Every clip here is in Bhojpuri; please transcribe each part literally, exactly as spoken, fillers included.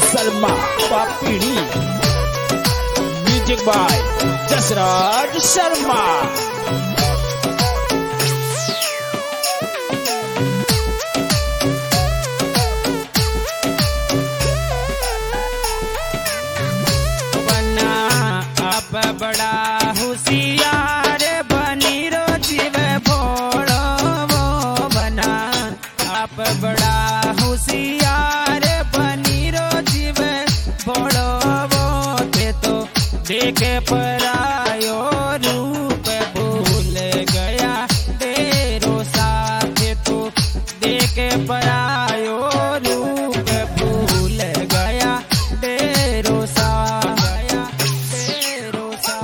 शर्मा पापीड़ी। Music by Jasraj Sharma. बना आप बड़ा होशियार बनी रो जीव भोड़ो वो बना आप बड़ा होशियार बनी रो जीव भोड़ो वो ते तो देखे परायो रूप भूल गया तेरो साथ तो देखे परायो रूप भूल गया तेरो सा गया तेरो सा।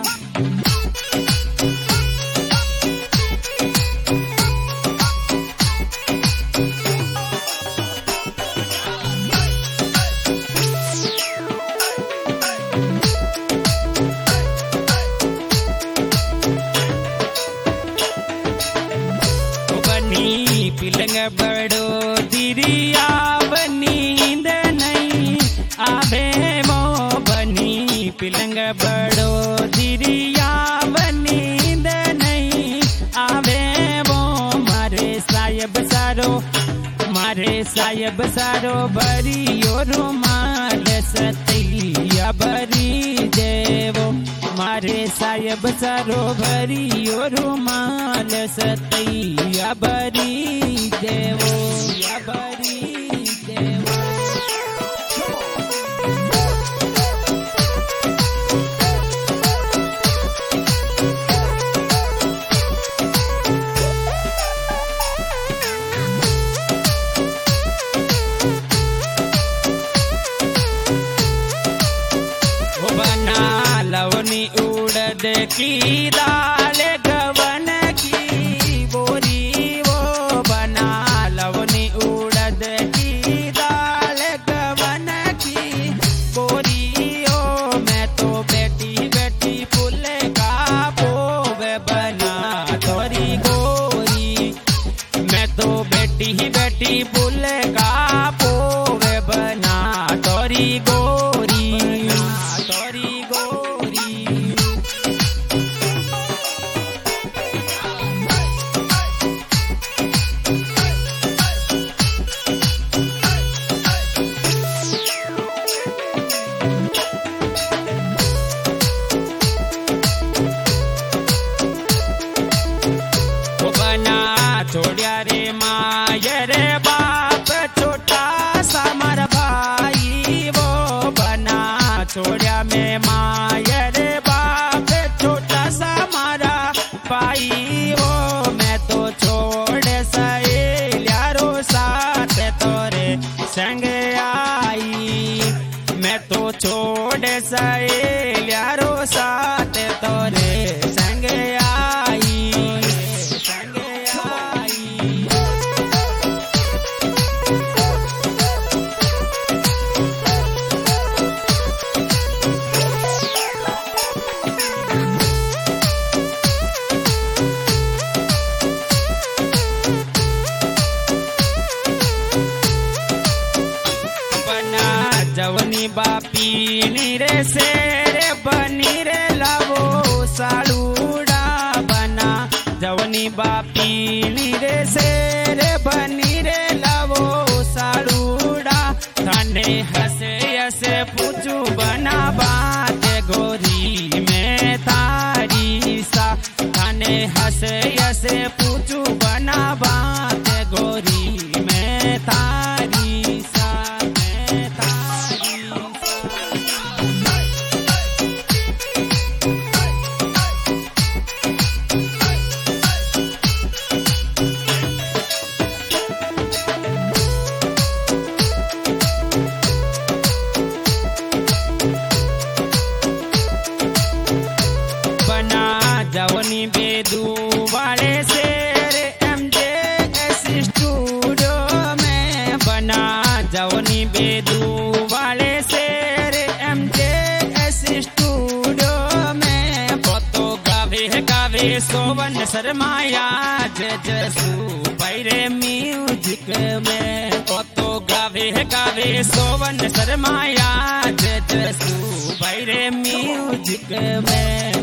बनी पिलंग बड़ो दिरिया नींद नहीं आवे वो बनी पिलंग बड़ो दिरिया नींद नहीं आवे वो मारे साहेब सारो मारे साहेब सारो बरियो रुमाल सतैया बरी देवो मारे साहेब सारो बरियो रुमाल सतैया बरी देवो या बरी देवो। बना लवनी उड़द की दाल गवन की बोरी वो बना लवनी उड़द की दाल गवन की बोरी ओ मैं तो बेटी बेटी फूल का पोव बना तोरी गोरी मैं तो बेटी बेटी फूल का पोव बना तोरी गोरी तोरी गोरी। वो बना छोड़िया रे मायर बाप छोटा सा मर भाई वो बना छोड़िया में मायर बाप छोटा सा मारा भाई वो मैं तो छोड़ सहेलियारो साथ तोरे संग आई मैं तो छोड़ सहेलियारो साथ तोरे संग आई संग आई। बना जवनी बापी नीरे शेर बनी रे लावो सालूड़ा बना जवनी बापी नीरे शेर बनी रे लावो सालूड़ा थाने हसे हसे पूछू बना बात गोरी में तारी सा थाने हसे हसे पूछू बना बात गोरी में तारी सा में तारी बना जवनी बेदू वाले शेर एमजे एस स्टूडियो में बना जवनी बेदू वाले शेर एमजे एस स्टूडियो में फोटो गावे गावे सोवन शर्माया जसू पैरे म्यूजिक में फोटो गावे गावे गावे सोवन शर्माया जसू भाई रे म्यूजिक में।